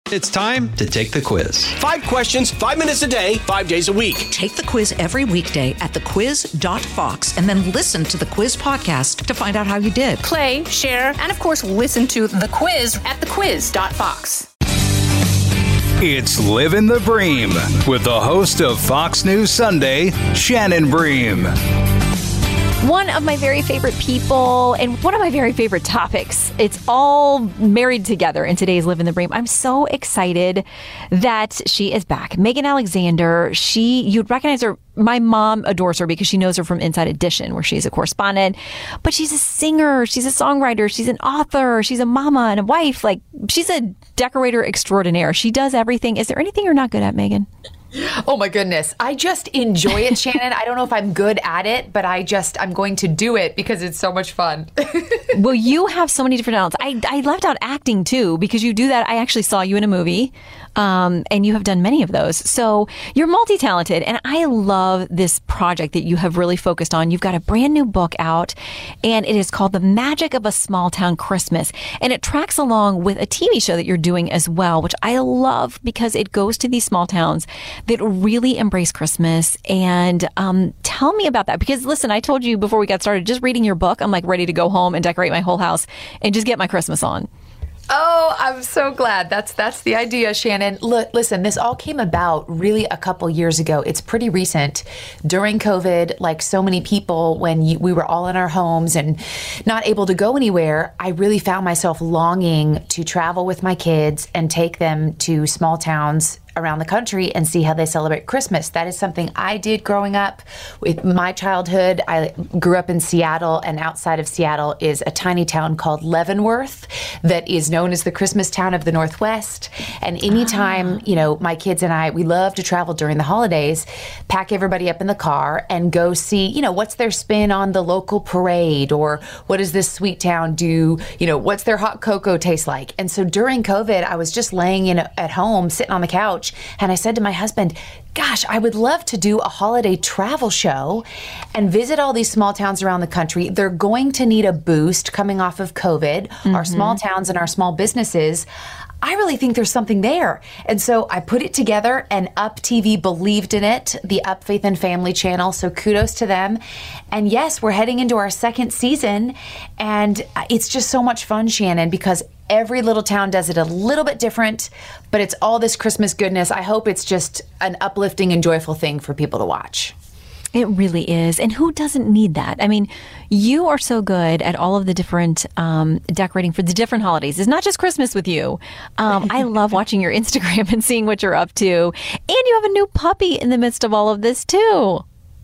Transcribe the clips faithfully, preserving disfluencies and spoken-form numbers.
It's time to take the quiz. Five questions, five minutes a day, five days a week. Take the quiz every weekday at the quiz dot fox and then listen to the quiz podcast to find out how you did. Play, share, and of course, listen to the quiz at the quiz dot fox. It's Living the Bream with the host of Fox News Sunday, Shannon Bream. One of my very favorite people and one of my very favorite topics. It's all married together in today's Living the Bream. I'm so excited that she is back. Megan Alexander, she, you'd recognize her. My mom adores her because she knows her from Inside Edition, where she's a correspondent. But she's a singer, she's a songwriter, she's an author, she's a mama and a wife. Like, she's a decorator extraordinaire. She does everything. Is there anything you're not good at, Megan? Oh my goodness. I just enjoy it, Shannon. I don't know if I'm good at it, but I just, I'm going to do it because it's so much fun. Well, you have so many different talents. I, I left out acting too, because you do that. I actually saw you in a movie, um, and you have done many of those. So you're multi-talented, and I love this project that you have really focused on. You've got a brand new book out, and it is called The Magic of a Small Town Christmas. And it tracks along with a T V show that you're doing as well, which I love because it goes to these small towns that really embrace Christmas. And um, tell me about that. Because listen, I told you before we got started, just reading your book, I'm like ready to go home and decorate my whole house and just get my Christmas on. Oh, I'm so glad. That's that's the idea, Shannon. Look, listen, this all came about really a couple years ago. It's pretty recent. During COVID, like so many people, when you, we were all in our homes and not able to go anywhere, I really found myself longing to travel with my kids and take them to small towns around the country and see how they celebrate Christmas. That is something I did growing up with my childhood. I grew up in Seattle, and outside of Seattle is a tiny town called Leavenworth that is known as the Christmas town of the Northwest. And anytime, ah. you know, my kids and I, we love to travel during the holidays, pack everybody up in the car and go see, you know, what's their spin on the local parade, or what does this sweet town do? You know, what's their hot cocoa taste like? And so during COVID, I was just laying in at home, sitting on the couch, and I said to my husband, gosh, I would love to do a holiday travel show and visit all these small towns around the country. They're going to need a boost coming off of COVID, mm-hmm. our small towns and our small businesses. I really think there's something there. And so I put it together, and Up T V believed in it, the Up Faith and Family channel. So kudos to them. And yes, we're heading into our second season, and it's just so much fun, Shannon, because every little town does it a little bit different, but it's all this Christmas goodness. I hope it's just an uplifting and joyful thing for people to watch. It really is. And who doesn't need that? I mean, you are so good at all of the different um, decorating for the different holidays. It's not just Christmas with you. Um, I love watching your Instagram and seeing what you're up to. And you have a new puppy in the midst of all of this, too.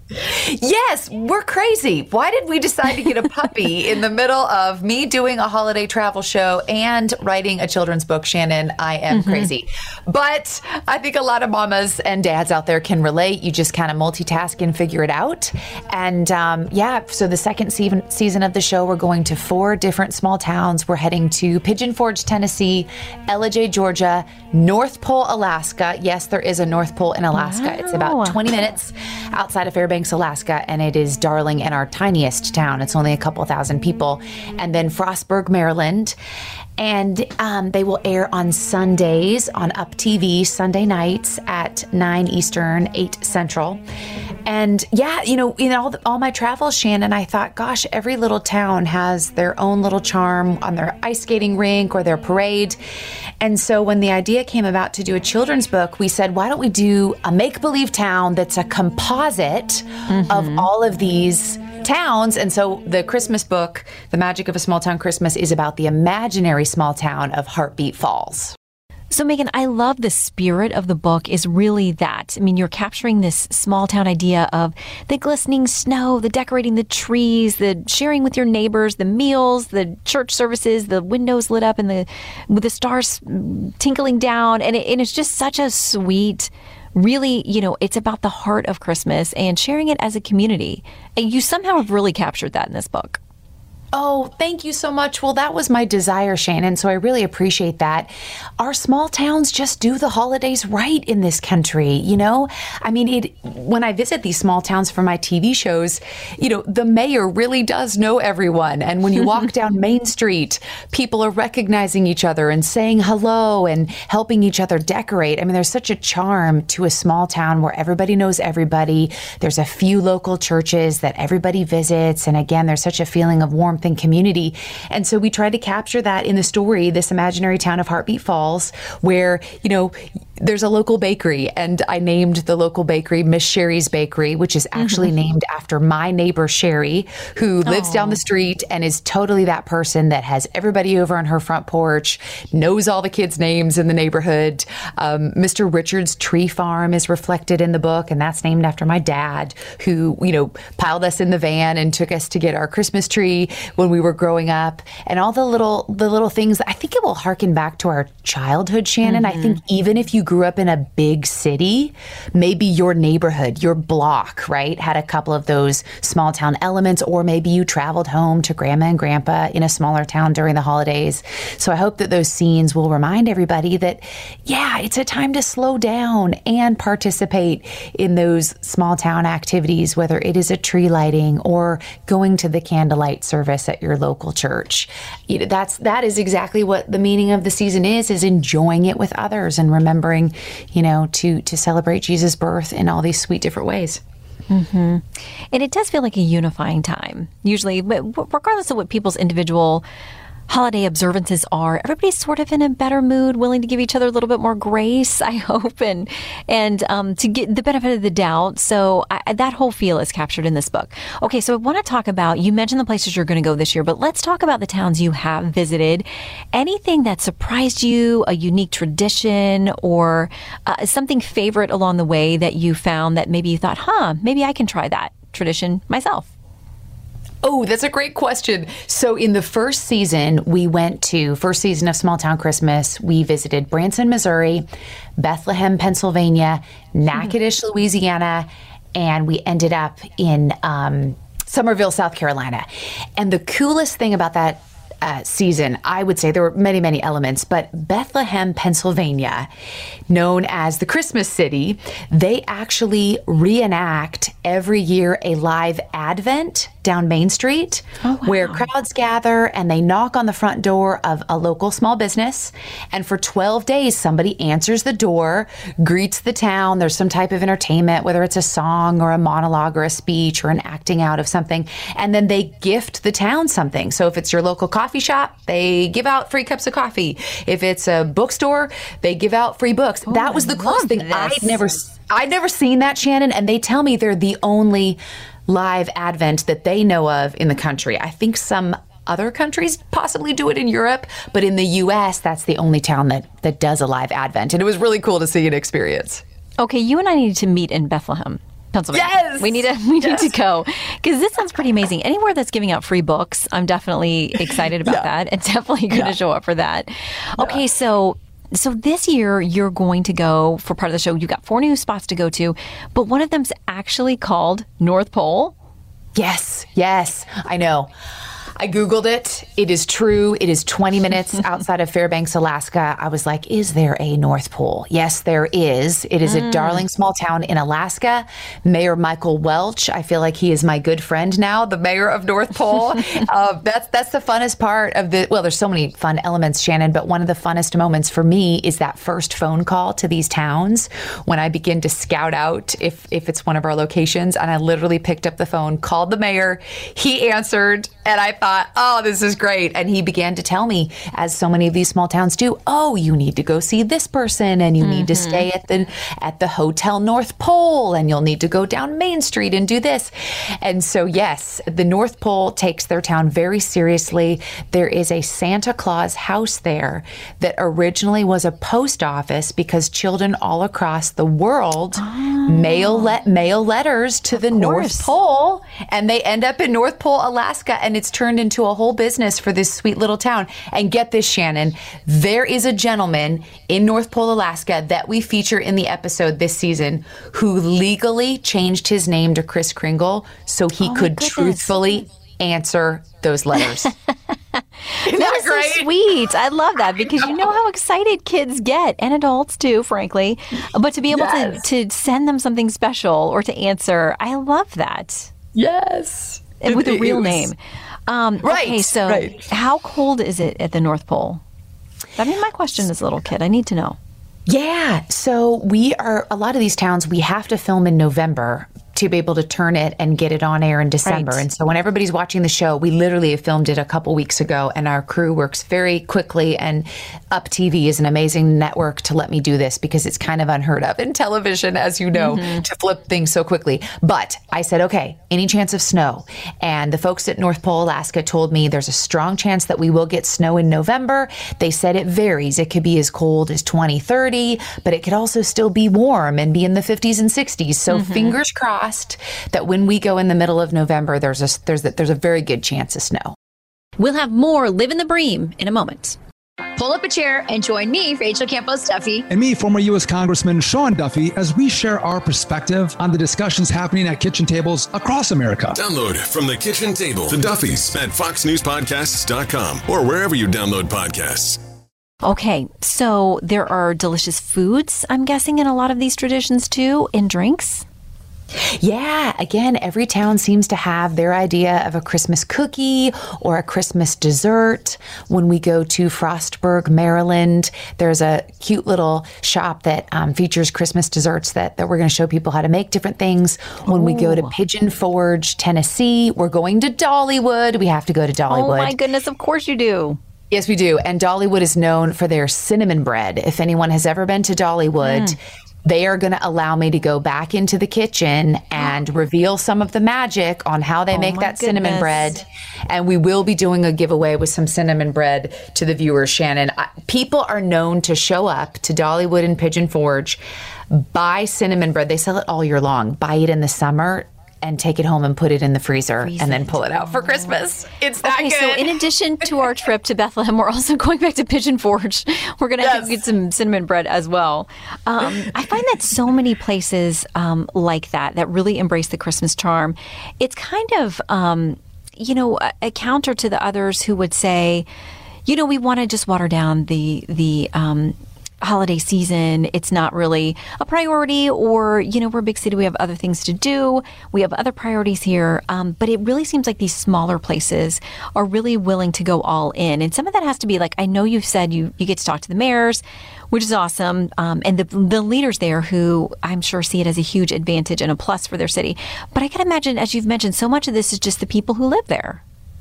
Yes, we're crazy. Why did we decide to get a puppy in the middle of me doing a holiday travel show and writing a children's book, Shannon? I am mm-hmm. crazy. But I think a lot of mamas and dads out there can relate. You just kind of multitask and figure it out. And um, yeah, so the second se- season of the show, we're going to four different small towns. We're heading to Pigeon Forge, Tennessee, Ellijay, Georgia, North Pole, Alaska. Yes, there is a North Pole in Alaska. Wow. It's about twenty minutes outside of Fairbanks, Alaska, and it is Darling and our tiniest town. It's only a couple thousand people. And then Frostburg, Maryland. And um, they will air on Sundays on Up T V, Sunday nights at nine Eastern, eight Central. And yeah, you know, in all, the, all my travels, Shannon, I thought, gosh, every little town has their own little charm on their ice skating rink or their parade. And so when the idea came about to do a children's book, we said, why don't we do a make-believe town that's a composite mm-hmm. of all of these towns? And so the Christmas book, The Magic of a Small Town Christmas, is about the imaginary small town of Heartbeat Falls. So, Megan, I love the spirit of the book is really that. I mean, you're capturing this small town idea of the glistening snow, the decorating the trees, the sharing with your neighbors, the meals, the church services, the windows lit up and the with the stars tinkling down. And, it, and it's just such a sweet, really, you know, it's about the heart of Christmas and sharing it as a community. And you somehow have really captured that in this book. Oh, thank you so much. Well, that was my desire, Shannon, so I really appreciate that. Our small towns just do the holidays right in this country, you know? I mean, it. when I visit these small towns for my T V shows, you know, the mayor really does know everyone. And when you walk down Main Street, people are recognizing each other and saying hello and helping each other decorate. I mean, there's such a charm to a small town where everybody knows everybody. There's a few local churches that everybody visits. And again, there's such a feeling of warmth and community. And so we tried to capture that in the story, this imaginary town of Heartbeat Falls, where, you know, there's a local bakery, and I named the local bakery Miss Sherry's Bakery, which is actually mm-hmm. named after my neighbor Sherry, who lives Aww. down the street and is totally that person that has everybody over on her front porch, knows all the kids' names in the neighborhood. Um, Mister Richard's Tree Farm is reflected in the book, and that's named after my dad, who, you know, piled us in the van and took us to get our Christmas tree when we were growing up, and all the little the little things. I think it will harken back to our childhood, Shannon. Mm-hmm. I think even if you grew up in a big city, maybe your neighborhood, your block, right, had a couple of those small town elements, or maybe you traveled home to grandma and grandpa in a smaller town during the holidays. So I hope that those scenes will remind everybody that, yeah, it's a time to slow down and participate in those small town activities, whether it is a tree lighting or going to the candlelight service at your local church. You know, that's that is exactly what the meaning of the season is, is enjoying it with others and remembering, you know, to to celebrate Jesus' birth in all these sweet different ways. Mm-hmm. And it does feel like a unifying time, usually, regardless of what people's individual holiday observances are. Everybody's sort of in a better mood, willing to give each other a little bit more grace, I hope, and and um, to get the benefit of the doubt. So I, that whole feel is captured in this book. Okay, so I want to talk about, you mentioned the places you're going to go this year, but let's talk about the towns you have visited. Anything that surprised you, a unique tradition, or uh, something favorite along the way that you found that maybe you thought, huh, maybe I can try that tradition myself? Oh, that's a great question. So in the first season, we went to, first season of Small Town Christmas, we visited Branson, Missouri, Bethlehem, Pennsylvania, Natchitoches, mm-hmm. Louisiana, and we ended up in um, Somerville, South Carolina. And the coolest thing about that Uh, season, I would say there were many, many elements, but Bethlehem, Pennsylvania, known as the Christmas City, they actually reenact every year a live Advent down Main Street, oh, wow. where crowds gather and they knock on the front door of a local small business. And for twelve days, somebody answers the door, greets the town. There's some type of entertainment, whether it's a song or a monologue or a speech or an acting out of something. And then they gift the town something. So if it's your local coffee shop, they give out free cups of coffee. If it's a bookstore, they give out free books. Oh, that was the coolest thing. This. I'd never, I'd never seen that, Shannon. And they tell me they're the only live Advent that they know of in the country. I think some other countries possibly do it in Europe, but in the U S, that's the only town that, that does a live Advent. And it was really cool to see and experience. Okay, you and I need to meet in Bethlehem, Pennsylvania. Yes! We need to we yes. need to go, because this sounds pretty amazing. Anywhere that's giving out free books, I'm definitely excited about yeah. that, and definitely going to yeah. show up for that. Okay, yeah. so so this year you're going to go for part of the show. You've got four new spots to go to, but one of them's actually called North Pole. Yes, yes, I know. I Googled it. It is true. It is twenty minutes outside of Fairbanks, Alaska. I was like, is there a North Pole? Yes, there is. It is mm. a darling small town in Alaska. Mayor Michael Welch, I feel like he is my good friend now, the mayor of North Pole. uh, that's that's the funnest part of the, well, there's so many fun elements, Shannon, but one of the funnest moments for me is that first phone call to these towns when I begin to scout out if, if it's one of our locations. And I literally picked up the phone, called the mayor. He answered, and I thought, oh, this is great. And he began to tell me, as so many of these small towns do, oh, you need to go see this person, and you mm-hmm. need to stay at the at the Hotel North Pole, and you'll need to go down Main Street and do this. And so, yes, the North Pole takes their town very seriously. There is a Santa Claus house there that originally was a post office because children all across the world oh. mail le- mail letters to of the course. North Pole, and they end up in North Pole, Alaska, and it's turned into a whole business for this sweet little town. And get this, Shannon, there is a gentleman in North Pole, Alaska that we feature in the episode this season who legally changed his name to Kris Kringle so he oh could truthfully answer those letters. Isn't that That's great? so sweet. I love that because you know how excited kids get, and adults too, frankly. But to be able Yes. to, to send them something special or to answer, I love that. Yes. And with It- a it real was- name. Um, Right, Okay, so right. how cold is it at the North Pole? I mean, my question as a little kid. I need to know. Yeah. So we are, a lot of these towns, we have to film in November to be able to turn it and get it on air in December. Right. And so when everybody's watching the show, we literally have filmed it a couple weeks ago, and our crew works very quickly. And Up T V is an amazing network to let me do this because it's kind of unheard of in television, as you know, to flip things so quickly. But I said, okay, any chance of snow? And the folks at North Pole, Alaska told me there's a strong chance that we will get snow in November. They said it varies. It could be as cold as twenty, thirty, but it could also still be warm and be in the fifties and sixties. So fingers crossed that when we go in the middle of November, there's a, there's a, there's a very good chance of snow. We'll have more Live in the Bream in a moment. Pull up a chair and join me, Rachel Campos Duffy. And me, former U S Congressman Sean Duffy, as we share our perspective on the discussions happening at kitchen tables across America. Download From the Kitchen Table, The Duffys at fox news podcasts dot com or wherever you download podcasts. Okay, so there are delicious foods, I'm guessing, in a lot of these traditions too, and drinks. Yeah, again, every town seems to have their idea of a Christmas cookie or a Christmas dessert. When we go to Frostburg, Maryland, there's a cute little shop that um, features Christmas desserts that, that we're going to show people how to make different things. When we go to Pigeon Forge, Tennessee, we're going to Dollywood. We have to go to Dollywood. Oh my goodness, of course you do. Yes, we do. And Dollywood is known for their cinnamon bread. If anyone has ever been to Dollywood, mm. they are going to allow me to go back into the kitchen and reveal some of the magic on how they Oh make my that cinnamon goodness. bread. And we will be doing a giveaway with some cinnamon bread to the viewers, Shannon. I, people are known to show up to Dollywood and Pigeon Forge, buy cinnamon bread. They sell it all year long. Buy it in the summer and take it home and put it in the freezer Freeze and then it. pull it out for Christmas. It's that Okay, good. so in addition to our trip to Bethlehem, we're also going back to Pigeon Forge. We're going to have to Yes. get some cinnamon bread as well. Um, I find that so many places um, like that, that really embrace the Christmas charm, it's kind of, um, you know, a, a counter to the others who would say, you know, we want to just water down the, the, um, holiday season. It's not really a priority, or, you know, we're a big city. We have other things to do. We have other priorities here. Um, but it really seems like these smaller places are really willing to go all in. And some of that has to be like, I know you've said you, you get to talk to the mayors, which is awesome. Um, and the, the leaders there who I'm sure see it as a huge advantage and a plus for their city. But I can imagine, as you've mentioned, so much of this is just the people who live there.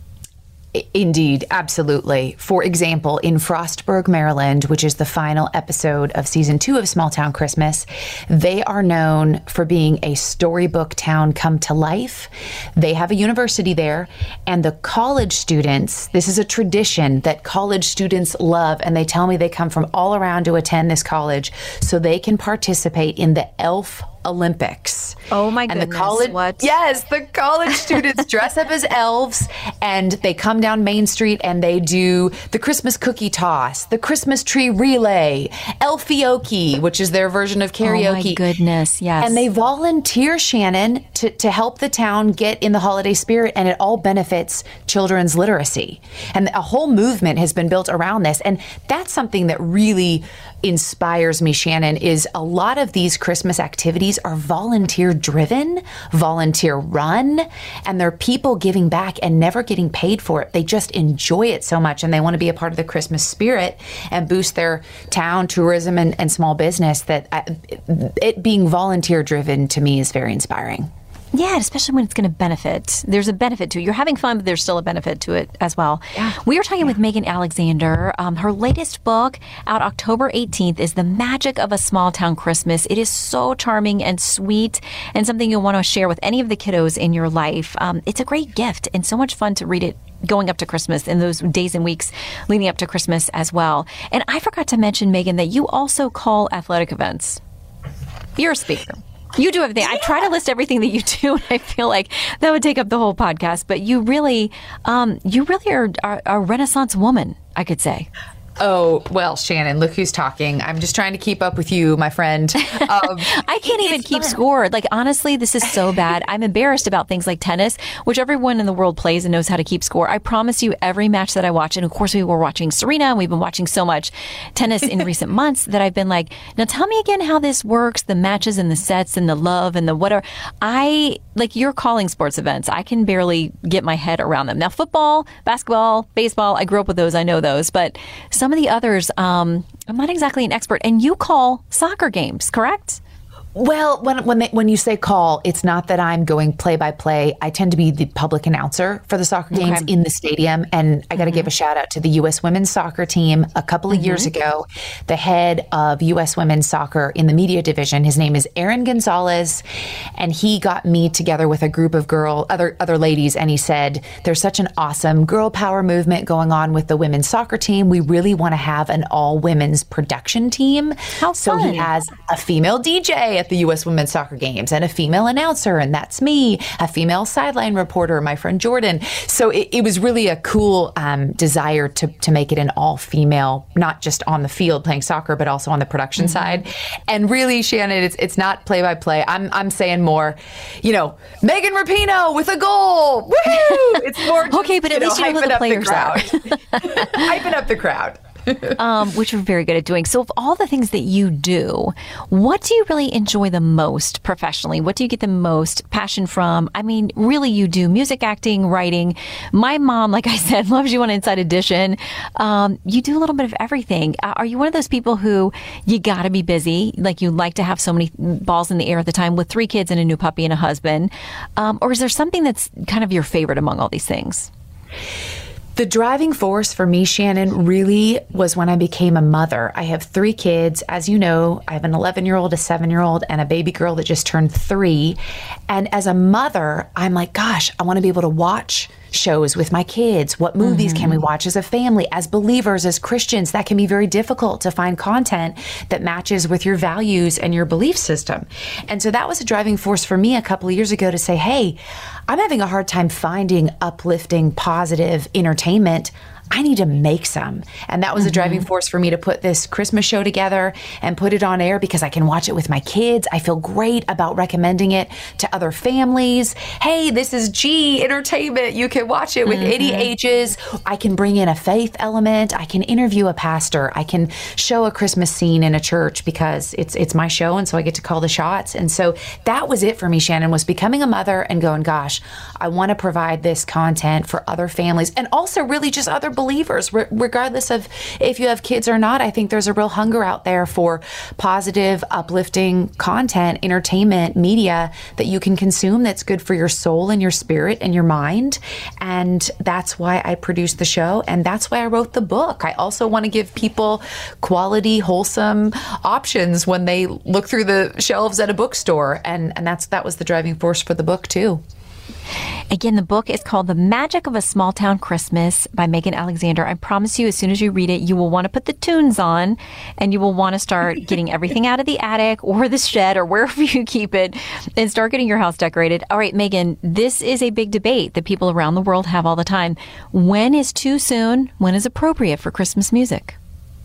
Indeed, absolutely. For example, in Frostburg, Maryland, which is the final episode of season two of Small Town Christmas, they are known for being a storybook town come to life. They have a university there, and the college students, this is a tradition that college students love, and they tell me they come from all around to attend this college so they can participate in the Elf Olympics. Oh my and goodness, the college, what? Yes, the college students dress up as elves and they come down Main Street and they do the Christmas cookie toss, the Christmas tree relay, Elfioke, which is their version of karaoke. Oh my goodness, yes. And they volunteer, Shannon, to, to help the town get in the holiday spirit, and it all benefits children's literacy. And a whole movement has been built around this. And that's something that really inspires me, Shannon, is a lot of these Christmas activities are volunteer driven, volunteer run, and they're people giving back and never getting paid for it. They just enjoy it so much, and they want to be a part of the Christmas spirit and boost their town tourism and, and small business. That I, it being volunteer driven to me is very inspiring. Yeah, especially when it's going to benefit. There's a benefit to it. You're having fun, but there's still a benefit to it as well. Yeah. We are talking yeah. with Megan Alexander. Um, her latest book, out October eighteenth, is The Magic of a Small Town Christmas. It is so charming and sweet, and something you'll want to share with any of the kiddos in your life. Um, it's a great gift and so much fun to read it going up to Christmas in those days and weeks leading up to Christmas as well. And I forgot to mention, Megan, that you also call athletic events. You're a speaker. You do everything. I try to list everything that you do, and I feel like that would take up the whole podcast. But you really, um, you really are, are a Renaissance woman, I could say. Oh, well, Shannon, look who's talking. I'm just trying to keep up with you, my friend. Um, I can't even keep fun. score. Like, honestly, this is so bad. I'm embarrassed about things like tennis, which everyone in the world plays and knows how to keep score. I promise you, every match that I watch, and of course we were watching Serena, and we've been watching so much tennis in recent months that I've been like, now tell me again how this works, the matches and the sets and the love and the whatever. I, like, you're calling sports events. I can barely get my head around them. Now, football, basketball, baseball, I grew up with those. I know those. But some of the others, um, I'm not exactly an expert. And you call soccer games, correct? Well, when when they, when you say call, it's not that I'm going play by play. I tend to be the public announcer for the soccer games okay. in the stadium. And I got to mm-hmm. give a shout out to the U S women's soccer team. A couple of mm-hmm. years ago, the head of U S women's soccer in the media division, his name is Aaron Gonzalez, and he got me together with a group of girl other other ladies, and he said, "There's such an awesome girl power movement going on with the women's soccer team. We really want to have an all women's production team." How so fun. He has a female D J at the U S women's soccer games, and a female announcer, and that's me, a female sideline reporter, my friend Jordan. So it, it was really a cool um, desire to to make it an all-female, not just on the field playing soccer, but also on the production mm-hmm. side. And really, Shannon, it's it's not play-by-play. I'm I'm saying more, you know, Megan Rapinoe with a goal. Woohoo! It's more just, okay, but at you least know, you know who the players the are. Hyping up the crowd. um, which you're very good at doing. So of all the things that you do, what do you really enjoy the most professionally? What do you get the most passion from? I mean, really, you do music, acting, writing. My mom, like I said, loves you on Inside Edition. Um, you do a little bit of everything. Uh, are you one of those people who you got to be busy? Like you like to have so many balls in the air at the time with three kids and a new puppy and a husband? Um, or is there something that's kind of your favorite among all these things? The driving force for me, Shannon, really was when I became a mother. I have three kids. As you know, I have an eleven-year-old, a seven-year-old, and a baby girl that just turned three. And as a mother, I'm like, gosh, I want to be able to watch shows with my kids. What movies mm-hmm. can we watch as a family? As believers, as Christians, that can be very difficult to find content that matches with your values and your belief system. And so that was a driving force for me a couple of years ago to say, hey, I'm having a hard time finding uplifting, positive entertainment. I need to make some. And that was mm-hmm. a driving force for me to put this Christmas show together and put it on air because I can watch it with my kids. I feel great about recommending it to other families. Hey, this is G Entertainment. You can watch it with mm-hmm. any ages. I can bring in a faith element. I can interview a pastor. I can show a Christmas scene in a church because it's it's my show, and so I get to call the shots. And so that was it for me, Shannon, was becoming a mother and going, gosh, I want to provide this content for other families and also really just other believers, re- regardless of if you have kids or not. I think there's a real hunger out there for positive, uplifting content, entertainment, media that you can consume that's good for your soul and your spirit and your mind. And that's why I produced the show. And that's why I wrote the book. I also want to give people quality, wholesome options when they look through the shelves at a bookstore. And, and that's that was the driving force for the book, too. Again, the book is called The Magic of a Small Town Christmas by Megan Alexander. I promise you, as soon as you read it, you will want to put the tunes on and you will want to start getting everything out of the attic or the shed or wherever you keep it and start getting your house decorated. All right, Megan, this is a big debate that people around the world have all the time. When is too soon? When is appropriate for Christmas music?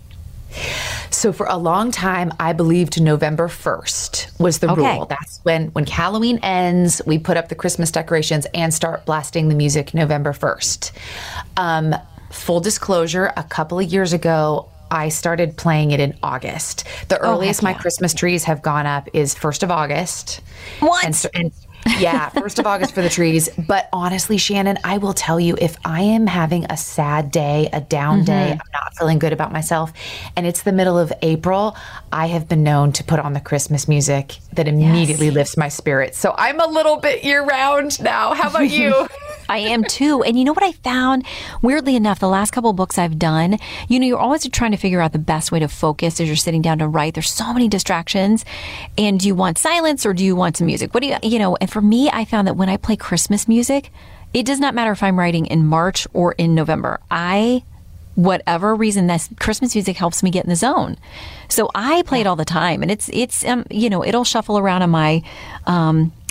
So for a long time, I believed November first was the okay. rule. That's when, when Halloween ends, we put up the Christmas decorations and start blasting the music November first. Um, full disclosure, a couple of years ago, I started playing it in August. The oh, earliest my yeah. Christmas trees have gone up is first of August. What? And, so, and yeah, first of August for the trees. But honestly, Shannon, I will tell you, if I am having a sad day, a down mm-hmm. day, I'm not feeling good about myself, and it's the middle of April, I have been known to put on the Christmas music that immediately yes. lifts my spirits. So I'm a little bit year-round now. How about you? I am too. And you know what I found? Weirdly enough, the last couple of books I've done, you know, you're always trying to figure out the best way to focus as you're sitting down to write. There's so many distractions. And do you want silence or do you want some music? What do you, you know, and for me, I found that when I play Christmas music, it does not matter if I'm writing in March or in November. I, whatever reason, that Christmas music helps me get in the zone. So I play it all the time. And it's, it's, um, you know, it'll shuffle around on my, um,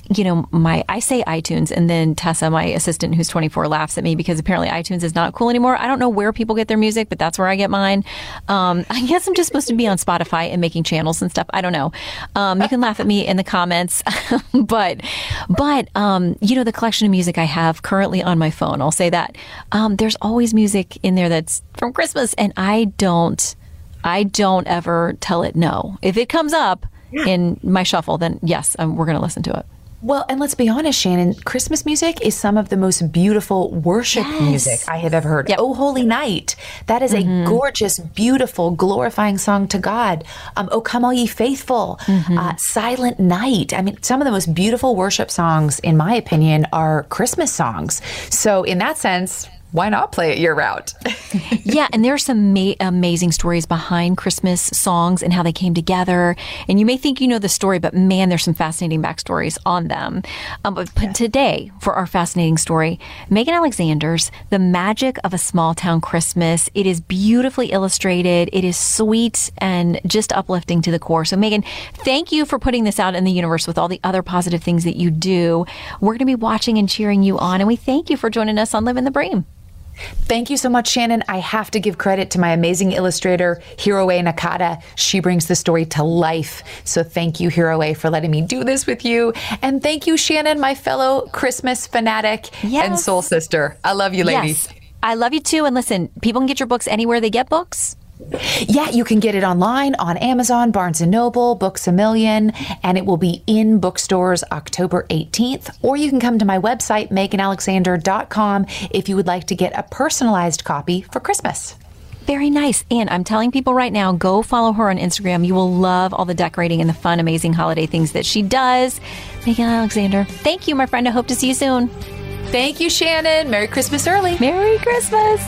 you know, my I say iTunes, and then Tessa, my assistant who's twenty-four, laughs at me because apparently iTunes is not cool anymore. I don't know where people get their music, but that's where I get mine. Um, I guess I'm just supposed to be on Spotify and making channels and stuff. I don't know. Um, you can laugh at me in the comments, but but um, you know, the collection of music I have currently on my phone, I'll say that um, there's always music in there that's from Christmas, and I don't I don't ever tell it no. If it comes up in my shuffle, then yes, um, we're going to listen to it. Well, and let's be honest, Shannon, Christmas music is some of the most beautiful worship Yes. music I have ever heard. Yep. Oh, Holy Night. That is Mm-hmm. a gorgeous, beautiful, glorifying song to God. Um, oh, Come All Ye Faithful. Mm-hmm. Uh, Silent Night. I mean, some of the most beautiful worship songs, in my opinion, are Christmas songs. So in that sense, why not play it year round? Yeah, and there are some ma- amazing stories behind Christmas songs and how they came together. And you may think you know the story, but man, there's some fascinating backstories on them. Um, but but today, for our fascinating story, Megan Alexander's The Magic of a Small Town Christmas. It is beautifully illustrated. It is sweet and just uplifting to the core. So Megan, thank you for putting this out in the universe with all the other positive things that you do. We're going to be watching and cheering you on, and we thank you for joining us on Living the Bream. Thank you so much, Shannon. I have to give credit to my amazing illustrator, Hiroe Nakata. She brings the story to life. So thank you, Hiroe, for letting me do this with you. And thank you, Shannon, my fellow Christmas fanatic Yes. and soul sister. I love you, ladies. Yes, I love you too. And listen, people can get your books anywhere they get books. Yeah, you can get it online on Amazon, Barnes and Noble, Books A Million, and it will be in bookstores October eighteenth. Or you can come to my website, megan alexander dot com, if you would like to get a personalized copy for Christmas. Very nice. And I'm telling people right now, go follow her on Instagram. You will love all the decorating and the fun, amazing holiday things that she does. Megan Alexander, thank you, my friend. I hope to see you soon. Thank you, Shannon. Merry Christmas early. Merry Christmas.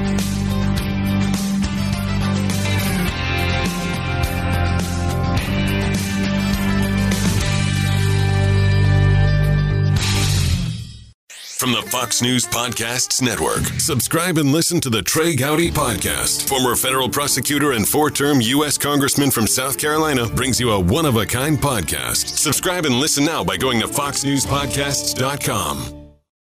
From the Fox News Podcasts Network, subscribe and listen to the Trey Gowdy Podcast. Former federal prosecutor and four-term U S Congressman from South Carolina brings you a one-of-a-kind podcast. Subscribe and listen now by going to fox news podcasts dot com.